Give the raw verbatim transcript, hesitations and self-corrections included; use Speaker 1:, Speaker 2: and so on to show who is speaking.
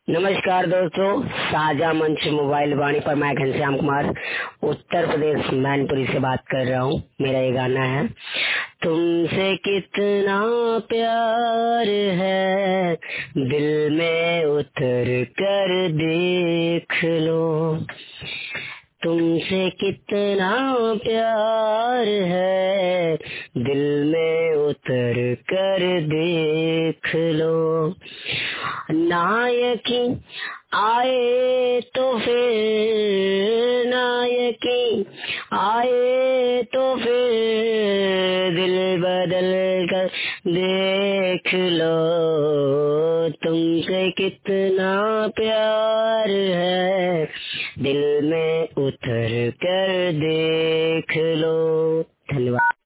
Speaker 1: नमस्कार दोस्तों, साझा मंच मोबाइल वाणी पर मैं घनश्याम कुमार उत्तर प्रदेश मैनपुरी से बात कर रहा हूँ। मेरा ये गाना है, तुमसे कितना प्यार है दिल में उतर कर देख लो, तुमसे कितना प्यार है दिल में उतर कर देख लो। ना यकीन आए तो फिर, ना यकीन आए तो फिर दिल बदल कर देख लो, तुमसे कितना प्यार है दिल में उतर कर देख लो। धन्यवाद।